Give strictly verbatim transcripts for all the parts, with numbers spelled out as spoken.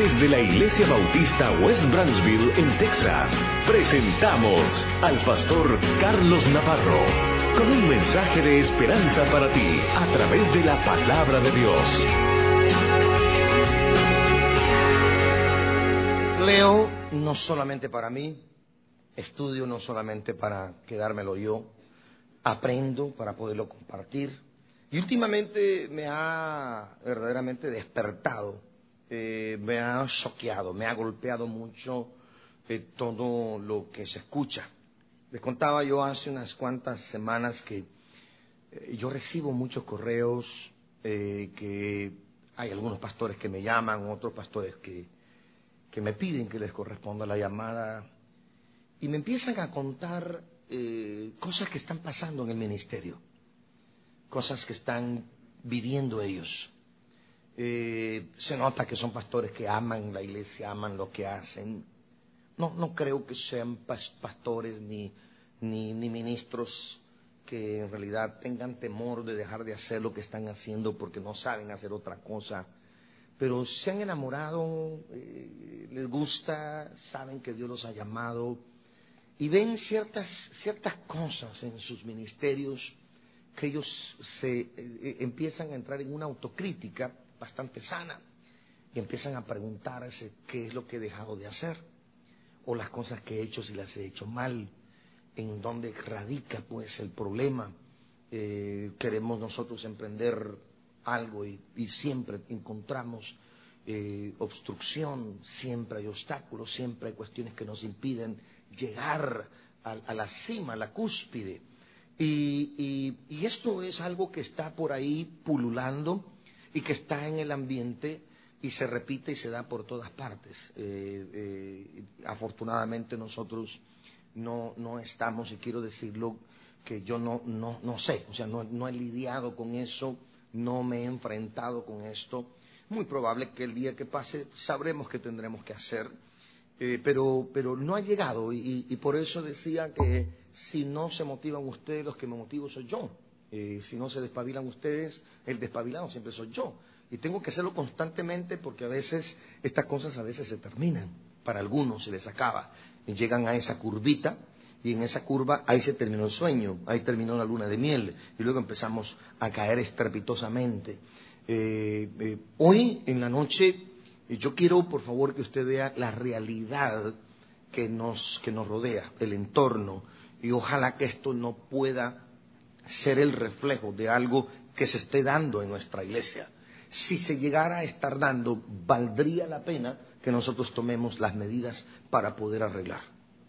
Desde la Iglesia Bautista West Branchville, en Texas, presentamos al pastor Carlos Navarro con un mensaje de esperanza para ti a través de la palabra de Dios. Leo no solamente para mí, estudio no solamente para quedármelo yo, aprendo para poderlo compartir. Y últimamente me ha verdaderamente despertado. Eh, me ha choqueado, me ha golpeado mucho eh, todo lo que se escucha. Les contaba yo hace unas cuantas semanas que eh, yo recibo muchos correos, eh, que hay algunos pastores que me llaman, otros pastores que, que me piden que les corresponda la llamada, y me empiezan a contar eh, cosas que están pasando en el ministerio, cosas que están viviendo ellos. Eh, se nota que son pastores que aman la iglesia, aman lo que hacen. No, no creo que sean pas- pastores ni, ni, ni ministros que en realidad tengan temor de dejar de hacer lo que están haciendo porque no saben hacer otra cosa. Pero se han enamorado, eh, les gusta, saben que Dios los ha llamado y ven ciertas, ciertas cosas en sus ministerios que ellos se eh, empiezan a entrar en una autocrítica bastante sana y empiezan a preguntarse qué es lo que he dejado de hacer o las cosas que he hecho si las he hecho mal, en dónde radica pues el problema. Eh, queremos nosotros emprender algo y, y siempre encontramos eh, obstrucción, siempre hay obstáculos, siempre hay cuestiones que nos impiden llegar a, a la cima, a la cúspide. Y, y, y esto es algo que está por ahí pululando y que está en el ambiente y se repite y se da por todas partes. Eh, eh, afortunadamente nosotros no, no estamos, y quiero decirlo, que yo no, no, no sé, o sea, no, no he lidiado con eso, no me he enfrentado con esto. Muy probable que el día que pase sabremos qué tendremos que hacer, eh, pero, pero no ha llegado y, y por eso decía que si no se motivan ustedes, los que me motivo soy yo. Eh, si no se despabilan ustedes, el despabilado siempre soy yo. Y tengo que hacerlo constantemente porque a veces estas cosas a veces se terminan. Para algunos se les acaba. Y llegan a esa curvita y en esa curva ahí se terminó el sueño, ahí terminó la luna de miel y luego empezamos a caer estrepitosamente. Eh, eh, hoy en la noche eh, yo quiero por favor que usted vea la realidad que nos, que nos rodea, el entorno, y ojalá que esto no pueda ser el reflejo de algo que se esté dando en nuestra iglesia. Si se llegara a estar dando, valdría la pena que nosotros tomemos las medidas para poder arreglar.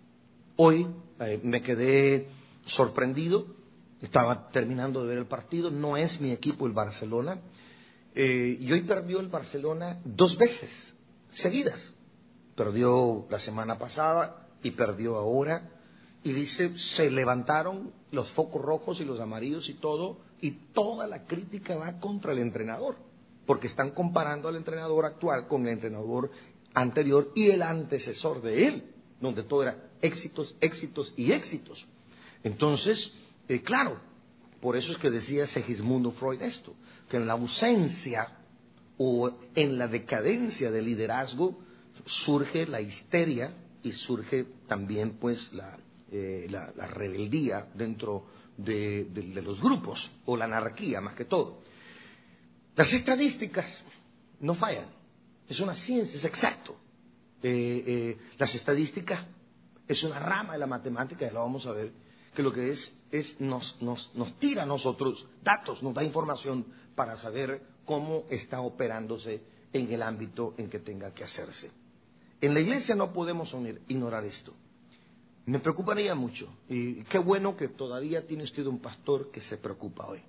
Hoy eh, me quedé sorprendido, estaba terminando de ver el partido, no es mi equipo el Barcelona, eh, y hoy perdió el Barcelona dos veces seguidas. Perdió la semana pasada y perdió ahora. Y dice, se levantaron los focos rojos y los amarillos y todo, y toda la crítica va contra el entrenador, porque están comparando al entrenador actual con el entrenador anterior y el antecesor de él, donde todo era éxitos, éxitos y éxitos. Entonces, eh, claro, por eso es que decía Segismundo Freud esto, que en la ausencia o en la decadencia del liderazgo surge la histeria y surge también pues la... Eh, la, la rebeldía dentro de, de, de los grupos, o la anarquía más que todo. Las estadísticas no fallan, es una ciencia, es exacto. Eh, eh, las estadísticas es una rama de la matemática, ya lo vamos a ver, que lo que es, es nos, nos, nos tira a nosotros datos, nos da información para saber cómo está operándose en el ámbito en que tenga que hacerse. En la iglesia no podemos unir, ignorar esto. Me preocuparía mucho, y qué bueno que todavía tiene usted un pastor que se preocupa hoy.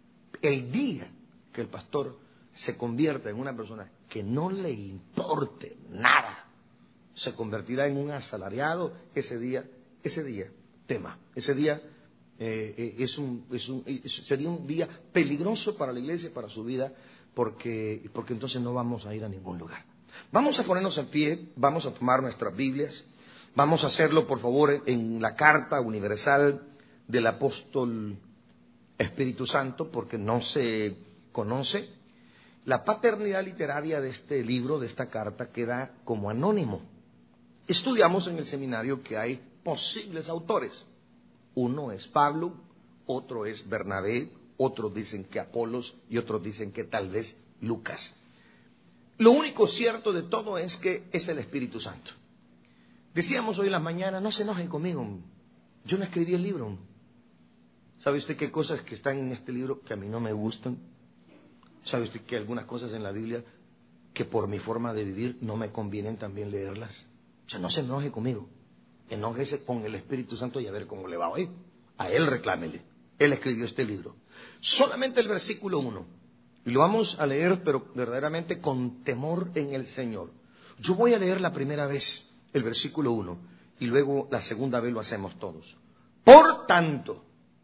El día que el pastor se convierta en una persona que no le importe nada, se convertirá en un asalariado, ese día, ese día, tema, ese día eh, eh, es un, es un, es, sería un día peligroso para la iglesia y para su vida, porque, porque entonces no vamos a ir a ningún lugar. Vamos a ponernos en pie, vamos a tomar nuestras Biblias. Vamos a hacerlo, por favor, en la carta universal del apóstol Espíritu Santo, porque no se conoce. la paternidad literaria de este libro, de esta carta, queda como anónimo. Estudiamos en el seminario que hay posibles autores. Uno es Pablo, otro es Bernabé, otros dicen que Apolos y otros dicen que tal vez Lucas. Lo único cierto de todo es que es el Espíritu Santo. Decíamos hoy en la mañana, no se enojen conmigo, yo no escribí el libro. ¿Sabe usted qué cosas que están en este libro que a mí no me gustan? ¿Sabe usted que algunas cosas en la Biblia que por mi forma de vivir no me convienen también leerlas? O sea, no se enoje conmigo, enójese con el Espíritu Santo y a ver cómo le va hoy. A él reclámele, él escribió este libro. Solamente el versículo uno, y lo vamos a leer, pero verdaderamente con temor en el Señor. Yo voy a leer la primera vez el versículo uno, y luego la segunda vez lo hacemos todos. Por tanto,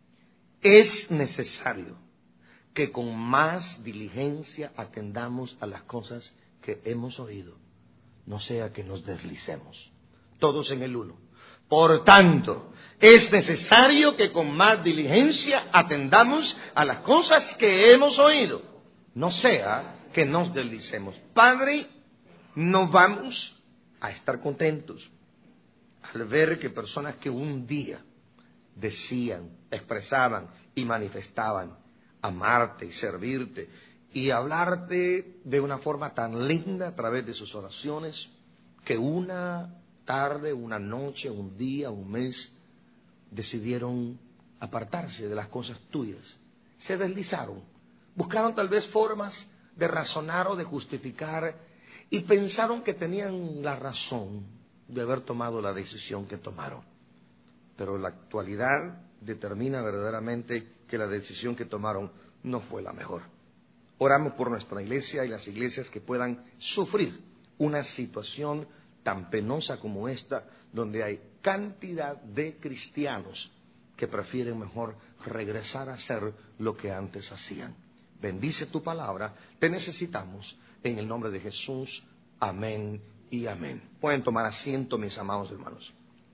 es necesario que con más diligencia atendamos a las cosas que hemos oído, no sea que nos deslicemos. Todos en el uno. Por tanto, es necesario que con más diligencia atendamos a las cosas que hemos oído, no sea que nos deslicemos. Padre, no vamos a estar contentos al ver que personas que un día decían, expresaban y manifestaban amarte y servirte y hablarte de una forma tan linda a través de sus oraciones, que una tarde, una noche, un día, un mes, decidieron apartarse de las cosas tuyas, se deslizaron, buscaron tal vez formas de razonar o de justificar y pensaron que tenían la razón de haber tomado la decisión que tomaron. Pero la actualidad determina verdaderamente que la decisión que tomaron no fue la mejor. Oramos por nuestra iglesia y las iglesias que puedan sufrir una situación tan penosa como esta, donde hay cantidad de cristianos que prefieren mejor regresar a hacer lo que antes hacían. Bendice tu palabra, te necesitamos, en el nombre de Jesús, amén y amén. Pueden tomar asiento, mis amados hermanos.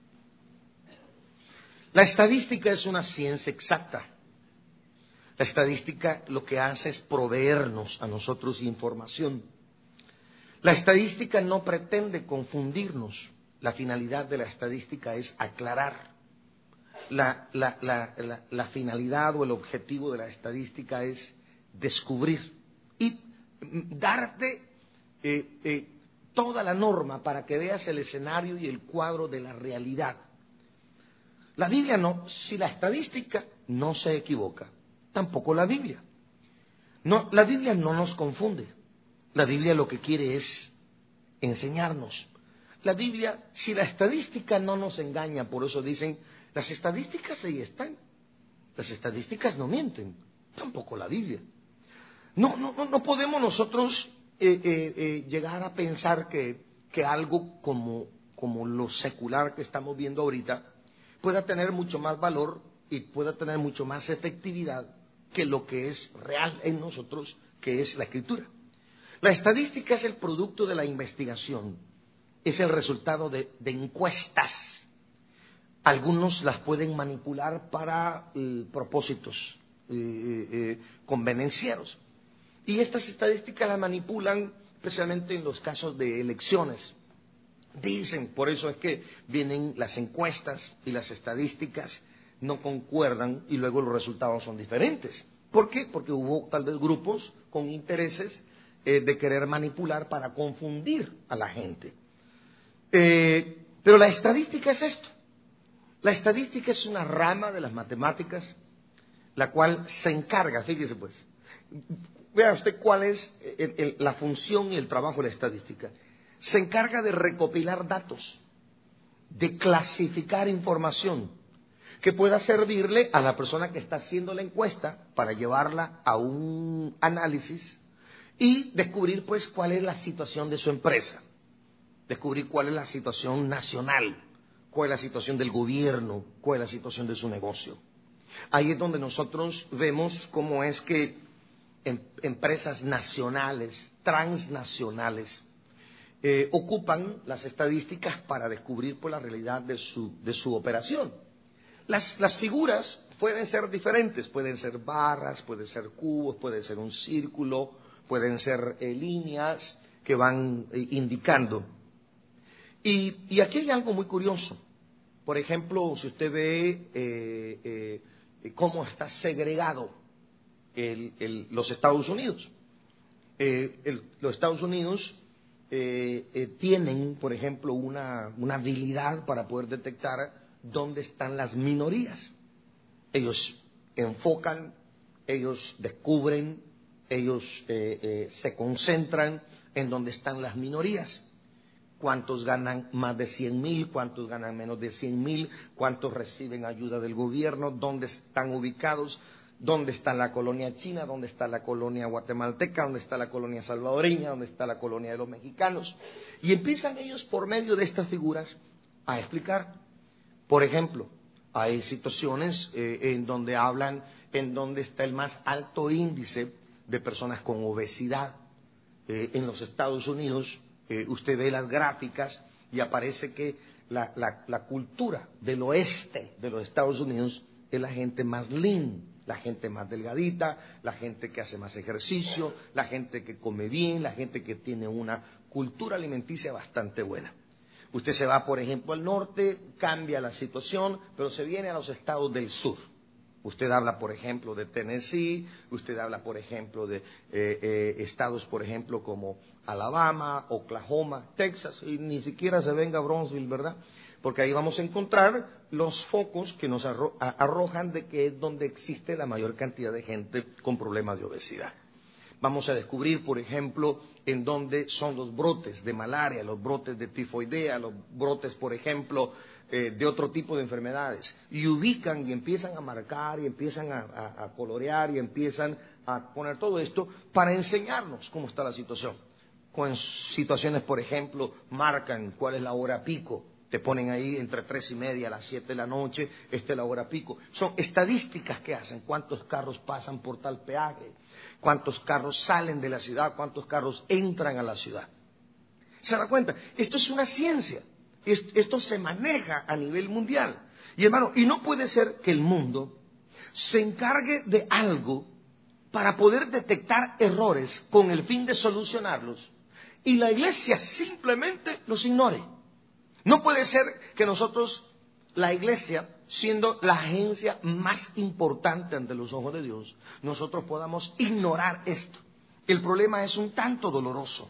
La estadística es una ciencia exacta. La estadística lo que hace es proveernos a nosotros información. La estadística no pretende confundirnos. La finalidad de la estadística es aclarar. La, la, la, la, la finalidad o el objetivo de la estadística es descubrir y darte eh, eh, toda la norma para que veas el escenario y el cuadro de la realidad. La Biblia no, si la estadística no se equivoca, tampoco la Biblia. No, la Biblia no nos confunde. La Biblia lo que quiere es enseñarnos. La Biblia, si la estadística no nos engaña, por eso dicen, las estadísticas ahí están. Las estadísticas no mienten, tampoco la Biblia. No, no, no, no podemos nosotros eh, eh, eh, llegar a pensar que, que algo como, como lo secular que estamos viendo ahorita pueda tener mucho más valor y pueda tener mucho más efectividad que lo que es real en nosotros, que es la Escritura. La estadística es el producto de la investigación, es el resultado de, de encuestas. Algunos las pueden manipular para eh, propósitos eh, eh, convenencieros. Y estas estadísticas las manipulan especialmente en los casos de elecciones. Dicen, por eso es que vienen las encuestas y las estadísticas no concuerdan y luego los resultados son diferentes. ¿Por qué? Porque hubo tal vez grupos con intereses eh, de querer manipular para confundir a la gente. Eh, pero la estadística es esto. La estadística es una rama de las matemáticas, la cual se encarga, fíjese pues, vea usted cuál es el, el, la función y el trabajo de la estadística. Se encarga de recopilar datos, de clasificar información que pueda servirle a la persona que está haciendo la encuesta para llevarla a un análisis y descubrir pues cuál es la situación de su empresa, descubrir cuál es la situación nacional, cuál es la situación del gobierno, cuál es la situación de su negocio. Ahí es donde nosotros vemos cómo es que em, empresas nacionales, transnacionales, eh, ocupan las estadísticas para descubrir pues, la realidad de su, de su operación. Las, las figuras pueden ser diferentes, pueden ser barras, pueden ser cubos, puede ser un círculo, pueden ser eh, líneas que van eh, indicando. Y, y aquí hay algo muy curioso. Por ejemplo, si usted ve eh, eh, cómo está segregado el, el, los Estados Unidos. Eh, el, los Estados Unidos eh, eh, tienen, por ejemplo, una, una habilidad para poder detectar dónde están las minorías. Ellos enfocan, ellos descubren, ellos eh, eh, se concentran en dónde están las minorías. Cuántos ganan más de cien mil, cuántos ganan menos de cien mil, cuántos reciben ayuda del gobierno, dónde están ubicados, dónde está la colonia china, dónde está la colonia guatemalteca, dónde está la colonia salvadoreña, dónde está la colonia de los mexicanos. Y empiezan ellos por medio de estas figuras a explicar. Por ejemplo, hay situaciones eh, en donde hablan en donde está el más alto índice de personas con obesidad. Eh, en los Estados Unidos, eh, usted ve las gráficas y aparece que la, la, la cultura del oeste de los Estados Unidos es la gente más lean, la gente más delgadita, la gente que hace más ejercicio, la gente que come bien, la gente que tiene una cultura alimenticia bastante buena. Usted se va, por ejemplo, al norte, cambia la situación, pero se viene a los estados del sur. Usted habla, por ejemplo, de Tennessee, usted habla, por ejemplo, de eh, eh, estados, por ejemplo, como Alabama, Oklahoma, Texas, y ni siquiera se venga a Brownsville, ¿verdad? Porque ahí vamos a encontrar los focos que nos arro arrojan de que es donde existe la mayor cantidad de gente con problemas de obesidad. Vamos a descubrir, por ejemplo, en dónde son los brotes de malaria, los brotes de tifoidea, los brotes, por ejemplo, eh, de otro tipo de enfermedades. Y ubican y empiezan a marcar y empiezan a, a, a colorear y empiezan a poner todo esto para enseñarnos cómo está la situación. Con situaciones, por ejemplo, marcan cuál es la hora pico. Te ponen ahí entre tres y media a las siete de la noche, esta es la hora pico. Son estadísticas que hacen, cuántos carros pasan por tal peaje, cuántos carros salen de la ciudad, cuántos carros entran a la ciudad. ¿Se da cuenta? Esto es una ciencia, esto se maneja a nivel mundial. Y hermano, y no puede ser que el mundo se encargue de algo para poder detectar errores con el fin de solucionarlos y la iglesia simplemente los ignore. No puede ser que nosotros, la iglesia, siendo la agencia más importante ante los ojos de Dios, nosotros podamos ignorar esto. El problema es un tanto doloroso.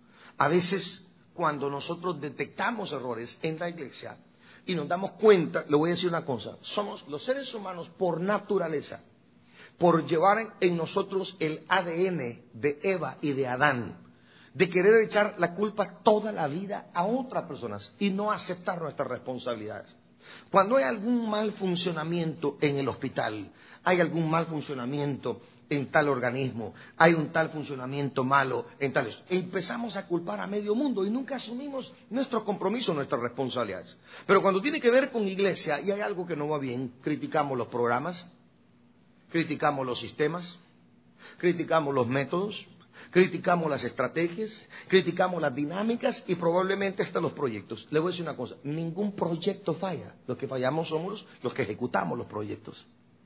A veces, cuando nosotros detectamos errores en la iglesia y nos damos cuenta, le voy a decir una cosa, somos los seres humanos por naturaleza, por llevar en nosotros el A D N de Eva y de Adán, de querer echar la culpa toda la vida a otras personas y no aceptar nuestras responsabilidades. Cuando hay algún mal funcionamiento en el hospital, hay algún mal funcionamiento en tal organismo, hay un tal funcionamiento malo en tales, empezamos a culpar a medio mundo y nunca asumimos nuestro compromiso, nuestras responsabilidades. Pero cuando tiene que ver con iglesia y hay algo que no va bien, criticamos los programas, criticamos los sistemas, criticamos los métodos, criticamos las estrategias, criticamos las dinámicas y probablemente hasta los proyectos. Le voy a decir una cosa, ningún proyecto falla. Los que fallamos somos los que ejecutamos los proyectos.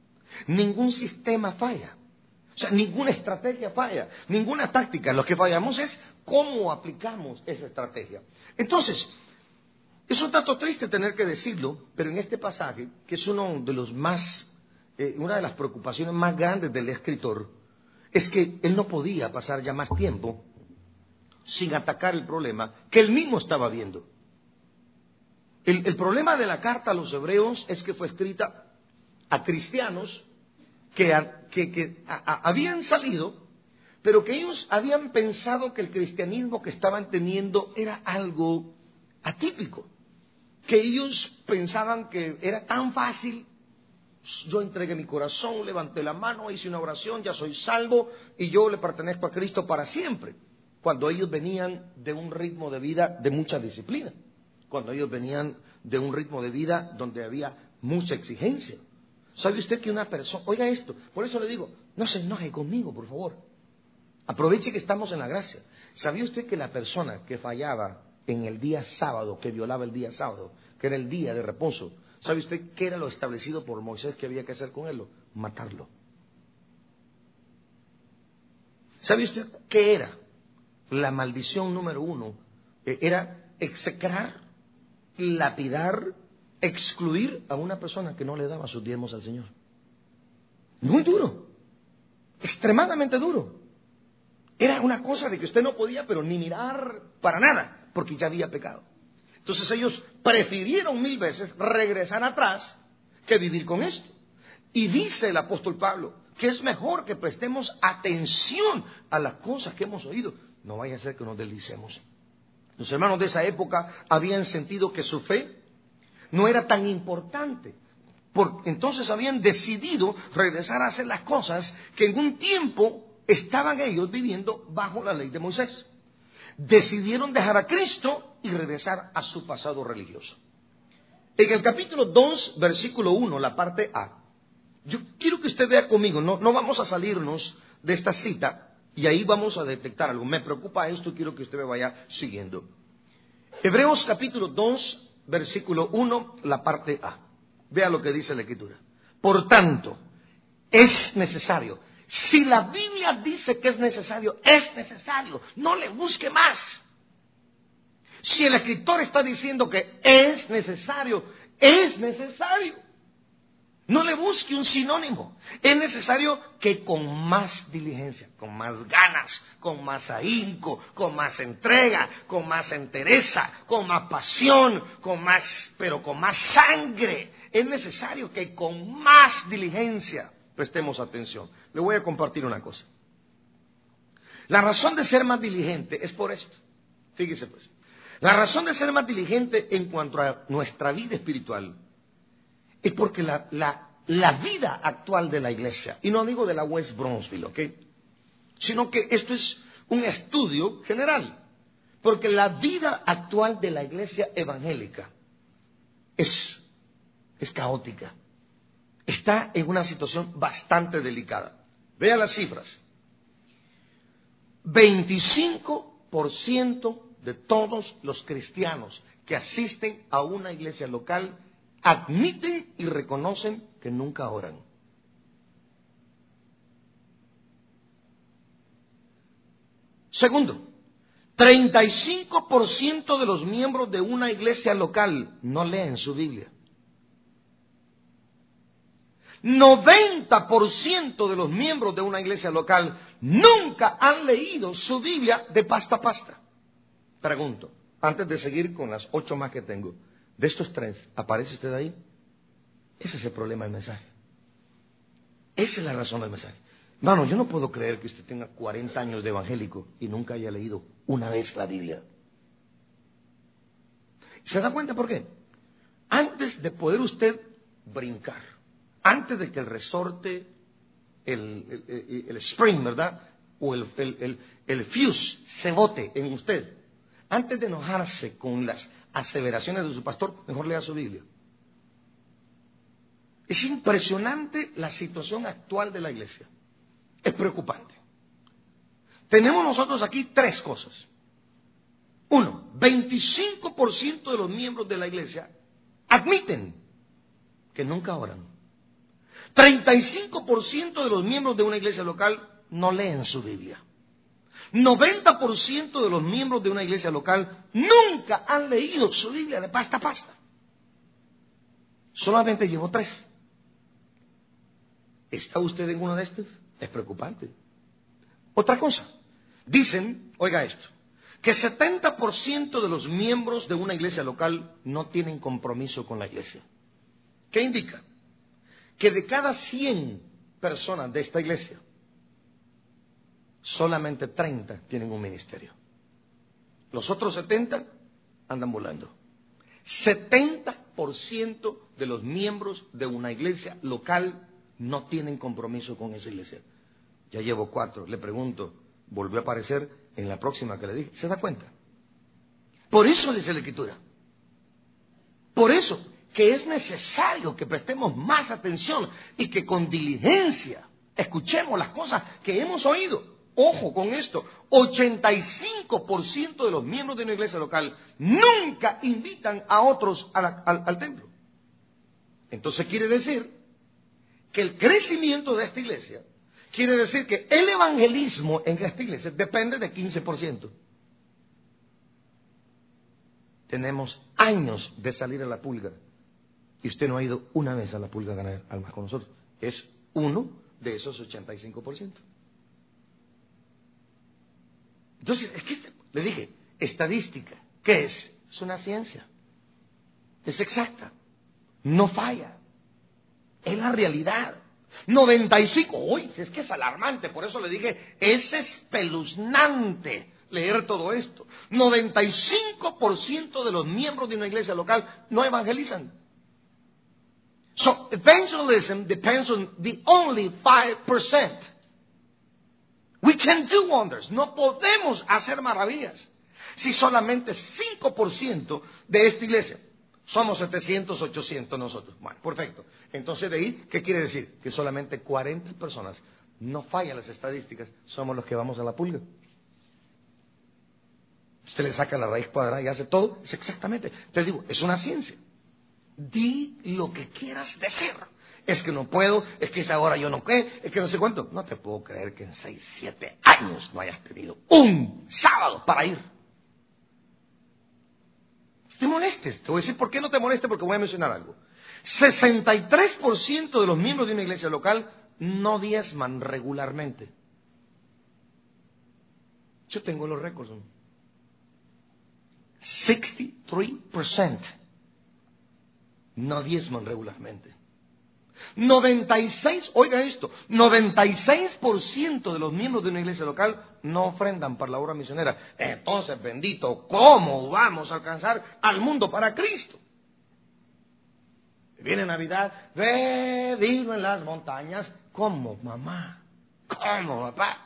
Ningún sistema falla. O sea, ninguna estrategia falla, ninguna táctica. Lo que fallamos es cómo aplicamos esa estrategia. Entonces, es un tanto triste tener que decirlo, pero en este pasaje, que es uno de los más, eh, una de las preocupaciones más grandes del escritor, es que él no podía pasar ya más tiempo sin atacar el problema que él mismo estaba viendo. El, el problema de la carta a los hebreos es que fue escrita a cristianos que, a, que, que a, a, habían salido, pero que ellos habían pensado que el cristianismo que estaban teniendo era algo atípico, que ellos pensaban que era tan fácil. Yo entregué mi corazón, levanté la mano, hice una oración, ya soy salvo y yo le pertenezco a Cristo para siempre. Cuando ellos venían de un ritmo de vida de mucha disciplina, cuando ellos venían de un ritmo de vida donde había mucha exigencia. ¿Sabe usted que una persona, oiga esto, por eso le digo, no se enoje conmigo, por favor. Aproveche que estamos en la gracia. ¿Sabía usted que la persona que fallaba en el día sábado, que violaba el día sábado, que era el día de reposo, ¿sabe usted qué era lo establecido por Moisés que había que hacer con él? Matarlo. ¿Sabe usted qué era? La maldición número uno era execrar, lapidar, excluir a una persona que no le daba sus diezmos al Señor. Muy duro, extremadamente duro. Era una cosa de que usted no podía, pero ni mirar para nada, porque ya había pecado. Entonces ellos prefirieron mil veces regresar atrás que vivir con esto. Y dice el apóstol Pablo que es mejor que prestemos atención a las cosas que hemos oído. No vaya a ser que nos deslicemos. Los hermanos de esa época habían sentido que su fe no era tan importante. Porque entonces habían decidido regresar a hacer las cosas que en un tiempo estaban ellos viviendo bajo la ley de Moisés. Decidieron dejar a Cristo y regresar a su pasado religioso. En el capítulo dos, versículo uno, la parte A, yo quiero que usted vea conmigo, no, no vamos a salirnos de esta cita y ahí vamos a detectar algo. Me preocupa esto y quiero que usted me vaya siguiendo. Hebreos capítulo dos, versículo uno, la parte A. Vea lo que dice la Escritura. Por tanto, es necesario. Si la Biblia dice que es necesario, es necesario. No le busque más. Si el escritor está diciendo que es necesario, es necesario. No le busque un sinónimo. Es necesario que con más diligencia, con más ganas, con más ahínco, con más entrega, con más entereza, con más pasión, con más, pero con más sangre. Es necesario que con más diligencia prestemos atención. Le voy a compartir una cosa. La razón de ser más diligente es por esto. Fíjese pues. La razón de ser más diligente en cuanto a nuestra vida espiritual es porque la, la, la vida actual de la iglesia, y no digo de la West Bronzeville, ¿ok? Sino que esto es un estudio general, porque la vida actual de la iglesia evangélica es, es caótica, está en una situación bastante delicada. Vea las cifras. veinticinco por ciento de todos los cristianos que asisten a una iglesia local admiten y reconocen que nunca oran. Segundo, treinta y cinco por ciento de los miembros de una iglesia local no leen su Biblia. noventa por ciento de los miembros de una iglesia local nunca han leído su Biblia de pasta a pasta. Pregunto, antes de seguir con las ocho más que tengo, de estos tres, ¿aparece usted ahí? Ese es el problema del mensaje. Esa es la razón del mensaje. Hermano, yo no puedo creer que usted tenga cuarenta años de evangélico y nunca haya leído una vez la Biblia. ¿Se da cuenta por qué? Antes de poder usted brincar, antes de que el resorte, el, el, el, el spring, ¿verdad? O el, el, el, el fuse se bote en usted, antes de enojarse con las aseveraciones de su pastor, mejor lea su Biblia. Es impresionante la situación actual de la iglesia. Es preocupante. Tenemos nosotros aquí tres cosas. Uno, veinticinco por ciento de los miembros de la iglesia admiten que nunca oran. treinta y cinco por ciento de los miembros de una iglesia local no leen su Biblia. noventa por ciento de los miembros de una iglesia local nunca han leído su Biblia de pasta a pasta. Solamente llevo tres. ¿Está usted en uno de estos? Es preocupante. Otra cosa. Dicen, oiga esto, que setenta por ciento de los miembros de una iglesia local no tienen compromiso con la iglesia. ¿Qué indica? Que de cada cien personas de esta iglesia, solamente treinta tienen un ministerio. Los otros setenta andan volando. setenta por ciento de los miembros de una iglesia local no tienen compromiso con esa iglesia. Ya llevo cuatro. Le pregunto, ¿volvió a aparecer en la próxima que le dije? ¿Se da cuenta? Por eso dice la Escritura. Por eso que es necesario que prestemos más atención y que con diligencia escuchemos las cosas que hemos oído. Ojo con esto, ochenta y cinco por ciento de los miembros de una iglesia local nunca invitan a otros a la, al, al templo. Entonces quiere decir que el crecimiento de esta iglesia, Quiere decir que el evangelismo en esta iglesia depende de quince por ciento. Tenemos años de salir a la pulga y usted no ha ido una vez a la pulga a ganar almas con nosotros. Es uno de esos ochenta y cinco por ciento. Entonces, es que le dije, estadística, ¿qué es? Es una ciencia. Es exacta. No falla. Es la realidad. noventa y cinco, uy, es que es alarmante, por eso le dije, es espeluznante leer todo esto. noventa y cinco por ciento de los miembros de una iglesia local no evangelizan. So, evangelism depends on the only five percent. We can do wonders. No podemos hacer maravillas si solamente cinco por ciento de esta iglesia. Somos setecientos, ochocientos nosotros. Bueno, perfecto. Entonces de ahí, ¿qué quiere decir? Que solamente cuarenta personas, no fallan las estadísticas, somos los que vamos a la pulga. Usted le saca la raíz cuadrada y hace todo. Es exactamente. Te digo, es una ciencia. Di lo que quieras decir. Es que no puedo, es que es ahora yo no qué, es que no sé cuánto. No te puedo creer que en seis, siete años no hayas tenido un sábado para ir. Te molestes. Te voy a decir por qué no te molestes, porque voy a mencionar algo. sesenta y tres por ciento de los miembros de una iglesia local no diezman regularmente. Yo tengo los récords. sesenta y tres por ciento no diezman regularmente. noventa y seis, oiga esto, noventa y seis por ciento de los miembros de una iglesia local no ofrendan para la obra misionera. Entonces, bendito, ¿cómo vamos a alcanzar al mundo para Cristo? Viene Navidad, ve, vivo en las montañas. ¿Cómo, mamá? ¿Cómo, papá?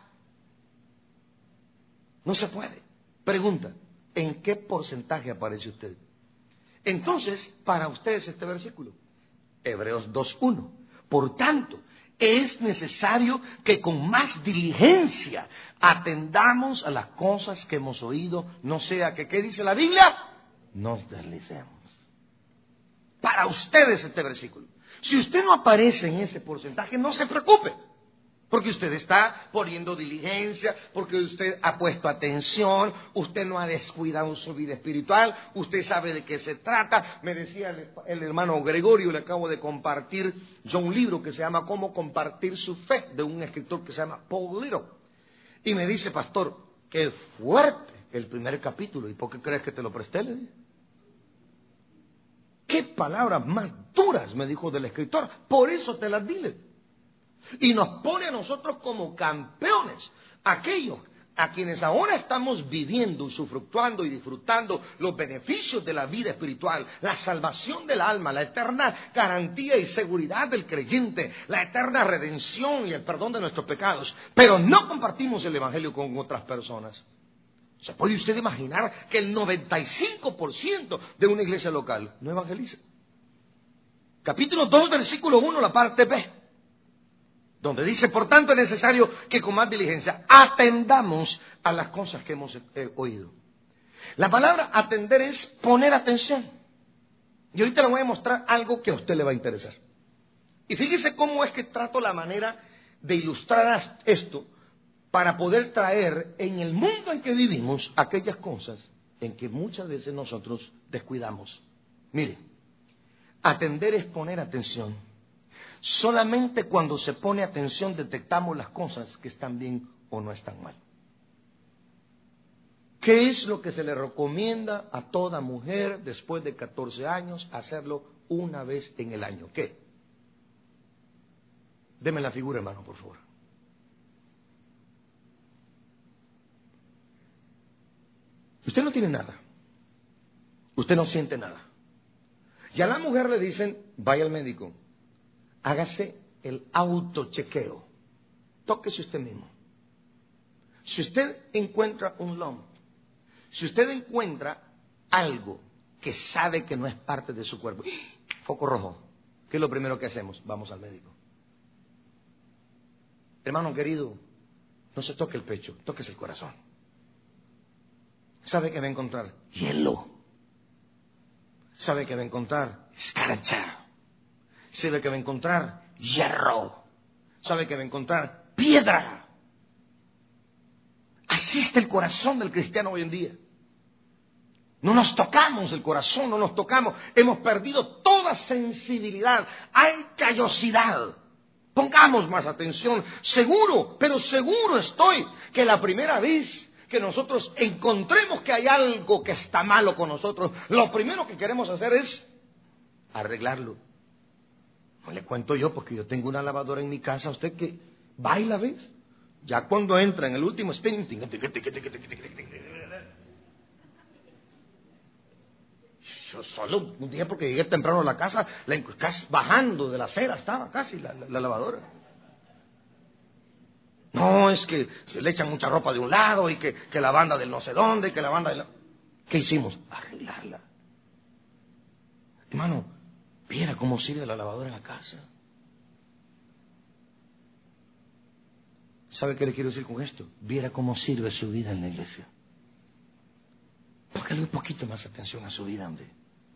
No se puede. Pregunta, ¿en qué porcentaje aparece usted? Entonces, para ustedes este versículo, Hebreos dos uno. Por tanto, es necesario que con más diligencia atendamos a las cosas que hemos oído, no sea que, ¿qué dice la Biblia? Nos deslicemos. Para ustedes este versículo. Si usted no aparece en ese porcentaje, no se preocupe. Porque usted está poniendo diligencia, porque usted ha puesto atención, usted no ha descuidado su vida espiritual, usted sabe de qué se trata. Me decía el, el hermano Gregorio, le acabo de compartir yo un libro que se llama Cómo compartir su fe, de un escritor que se llama Paul Little. Y me dice, pastor, qué fuerte el primer capítulo. ¿Y por qué crees que te lo presté? Le dije. Qué palabras más duras, me dijo del escritor, por eso te las dile. Y nos pone a nosotros como campeones, aquellos a quienes ahora estamos viviendo, usufructuando y disfrutando los beneficios de la vida espiritual, la salvación del alma, la eterna garantía y seguridad del creyente, la eterna redención y el perdón de nuestros pecados, pero no compartimos el evangelio con otras personas. ¿Se puede usted imaginar que el noventa y cinco por ciento de una iglesia local no evangeliza? Capítulo dos, versículo uno, la parte B. Donde dice, por tanto es necesario que con más diligencia atendamos a las cosas que hemos eh, oído. La palabra atender es poner atención. Y ahorita le voy a mostrar algo que a usted le va a interesar. Y fíjese cómo es que trato la manera de ilustrar esto para poder traer en el mundo en que vivimos aquellas cosas en que muchas veces nosotros descuidamos. Mire, atender es poner atención. Solamente cuando se pone atención detectamos las cosas que están bien o no están mal. ¿Qué es lo que se le recomienda a toda mujer después de catorce años hacerlo una vez en el año? ¿Qué? Deme la figura, hermano, por favor. Usted no tiene nada. Usted no siente nada. Y a la mujer le dicen, vaya al médico. Hágase el autochequeo. Tóquese usted mismo. Si usted encuentra un lump, si usted encuentra algo que sabe que no es parte de su cuerpo, foco rojo, ¿qué es lo primero que hacemos? Vamos al médico. Hermano querido, no se toque el pecho, tóquese el corazón. ¿Sabe que va a encontrar? Hielo. ¿Sabe que va a encontrar? Escarcha. ¿Sabe que va a encontrar? Hierro. ¿Sabe que va a encontrar? piedra. Así está el corazón del cristiano hoy en día. No nos tocamos el corazón, no nos tocamos. Hemos perdido toda sensibilidad. Hay callosidad. Pongamos más atención. Seguro, pero seguro estoy que la primera vez que nosotros encontremos que hay algo que está malo con nosotros, lo primero que queremos hacer es arreglarlo. No le cuento yo porque yo tengo una lavadora en mi casa. Usted que baila, ¿ves? Ya cuando entra en el último spinning, yo solo un día porque llegué temprano a la casa, la, casi bajando de la acera estaba casi la, la, la lavadora. No, es que se le echan mucha ropa de un lado y que, que la banda del no sé dónde, que la banda de la... ¿Qué hicimos? Arreglarla. Hermano, viera cómo sirve la lavadora en la casa. ¿Sabe qué le quiero decir con esto? Viera cómo sirve su vida en la iglesia. Póngale un poquito más atención a su vida, hombre.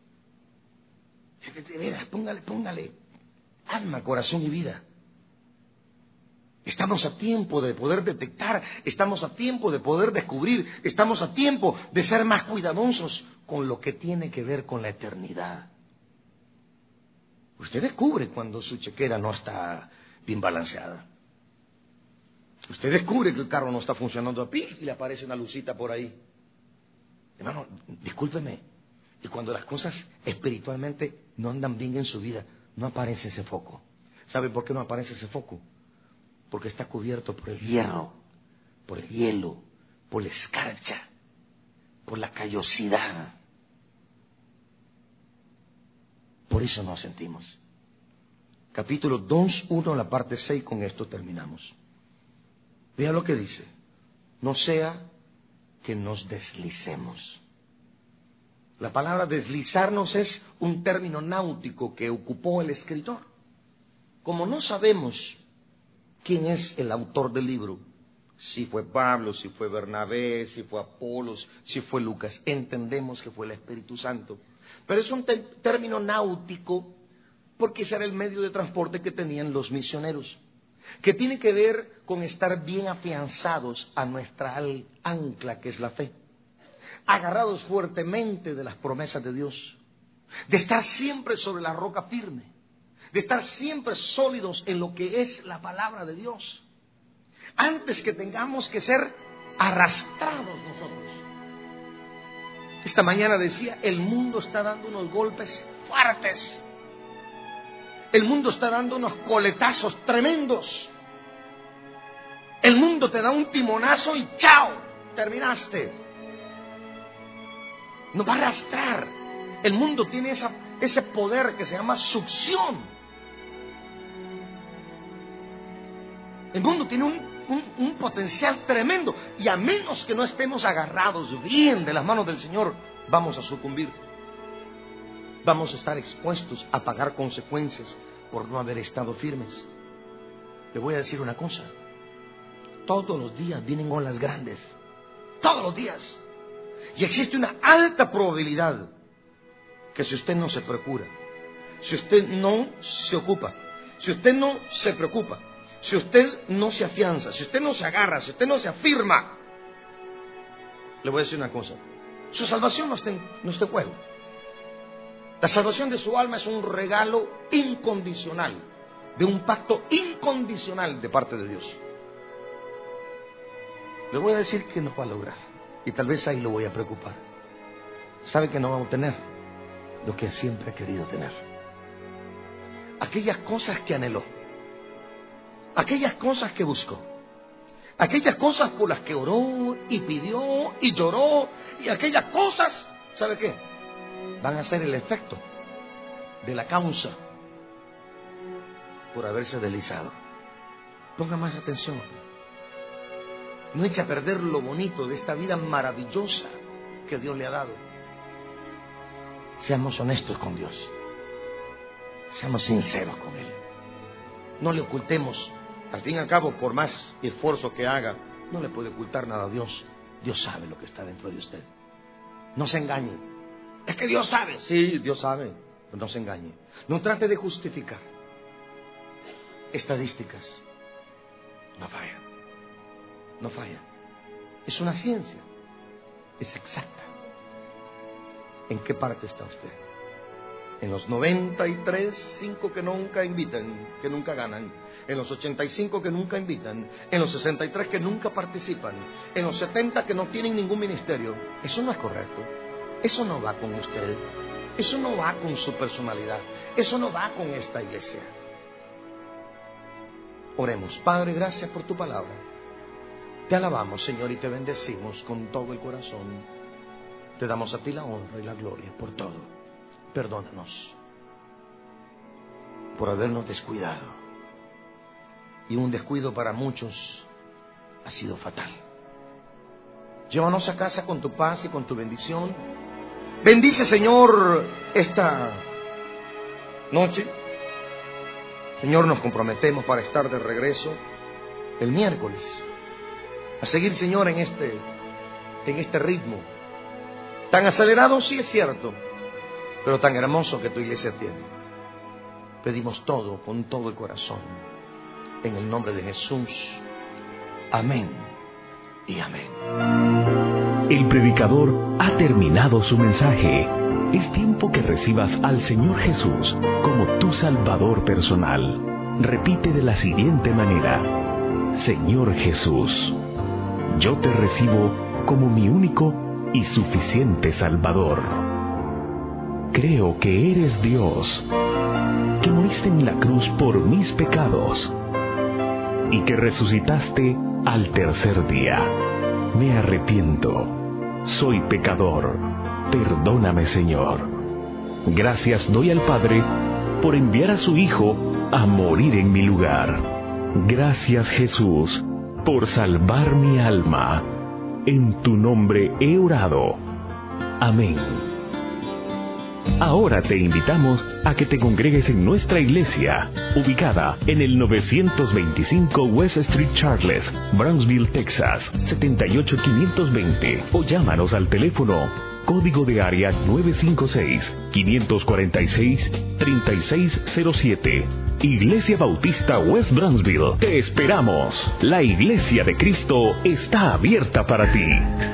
Póngale, póngale alma, corazón y vida. Estamos a tiempo de poder detectar, estamos a tiempo de poder descubrir, estamos a tiempo de ser más cuidadosos con lo que tiene que ver con la eternidad. Usted descubre cuando su chequera no está bien balanceada. Usted descubre que el carro no está funcionando a pi y le aparece una lucita por ahí. Hermano, discúlpeme. Y cuando las cosas espiritualmente no andan bien en su vida, no aparece ese foco. ¿Sabe por qué no aparece ese foco? Porque está cubierto por el hierro, por el hielo, por la escarcha, por la callosidad. Por eso nos sentimos. Capítulo dos, uno, la parte seis, con esto terminamos. Vea lo que dice. No sea que nos deslicemos. La palabra deslizarnos es un término náutico que ocupó el escritor. Como no sabemos quién es el autor del libro, si fue Pablo, si fue Bernabé, si fue Apolos, si fue Lucas, entendemos que fue el Espíritu Santo. Pero es un término náutico porque ese era el medio de transporte que tenían los misioneros, que tiene que ver con estar bien afianzados a nuestra ancla, que es la fe, agarrados fuertemente de las promesas de Dios, de estar siempre sobre la roca firme, de estar siempre sólidos en lo que es la palabra de Dios, antes que tengamos que ser arrastrados nosotros. Esta mañana decía, el mundo está dando unos golpes fuertes. El mundo está dando unos coletazos tremendos. El mundo te da un timonazo y ¡chao! Terminaste. Nos va a arrastrar. El mundo tiene esa, ese poder que se llama succión. El mundo tiene un, un, un potencial tremendo. Y a menos que no estemos agarrados bien de las manos del Señor, vamos a sucumbir. Vamos a estar expuestos a pagar consecuencias por no haber estado firmes. Le voy a decir una cosa. Todos los días vienen olas grandes. Todos los días. Y existe una alta probabilidad que si usted no se procura, si usted no se ocupa, si usted no se preocupa, si usted no se afianza, si usted no se agarra, si usted no se afirma, le voy a decir una cosa. Su salvación no está en, no está en juego. La salvación de su alma es un regalo incondicional, de un pacto incondicional de parte de Dios. Le voy a decir que no va a lograr, y tal vez ahí lo voy a preocupar. Sabe que no va a obtener lo que siempre ha querido tener. Aquellas cosas que anheló, aquellas cosas que buscó, aquellas cosas por las que oró y pidió y lloró, y aquellas cosas, ¿sabe qué? Van a ser el efecto de la causa por haberse deslizado. Ponga más atención. No eche a perder lo bonito de esta vida maravillosa que Dios le ha dado. Seamos honestos con Dios. Seamos sinceros con Él. No le ocultemos. Al fin y al cabo, por más esfuerzo que haga, no le puede ocultar nada a Dios. Dios sabe lo que está dentro de usted. No se engañe. Es que Dios sabe. Sí, Dios sabe. Pero no se engañe. No trate de justificar estadísticas. No falla. No falla. Es una ciencia. Es exacta. ¿En qué parte está usted? En los noventa y tres, cinco que nunca invitan, que nunca ganan. En los ochenta y cinco que nunca invitan. En los sesenta y tres que nunca participan. En los setenta que no tienen ningún ministerio. Eso no es correcto. Eso no va con usted. Eso no va con su personalidad. Eso no va con esta iglesia. Oremos. Padre, gracias por tu palabra. Te alabamos, Señor, y te bendecimos con todo el corazón. Te damos a ti la honra y la gloria por todo. Perdónanos por habernos descuidado. Y un descuido para muchos ha sido fatal. Llévanos a casa con tu paz y con tu bendición. Bendice, Señor, esta noche. Señor, nos comprometemos para estar de regreso el miércoles. A seguir, Señor, en este, en este ritmo. Tan acelerado, sí es cierto, pero tan hermoso que tu iglesia tiene. Pedimos todo con todo el corazón. En el nombre de Jesús. Amén y amén. El predicador ha terminado su mensaje. Es tiempo que recibas al Señor Jesús como tu Salvador personal. Repite de la siguiente manera: Señor Jesús, yo te recibo como mi único y suficiente Salvador. Creo que eres Dios, que moriste en la cruz por mis pecados y que resucitaste al tercer día. Me arrepiento, soy pecador, perdóname, Señor. Gracias doy al Padre por enviar a su Hijo a morir en mi lugar. Gracias, Jesús, por salvar mi alma. En tu nombre he orado. Amén. Ahora te invitamos a que te congregues en nuestra iglesia, ubicada en el novecientos veinticinco West Street Charles, Brownsville, Texas, setenta y ocho quinientos veinte, o llámanos al teléfono código de área nueve cinco seis, cinco cuatro seis, tres seis cero siete. Iglesia Bautista West Brownsville, te esperamos. La Iglesia de Cristo está abierta para ti.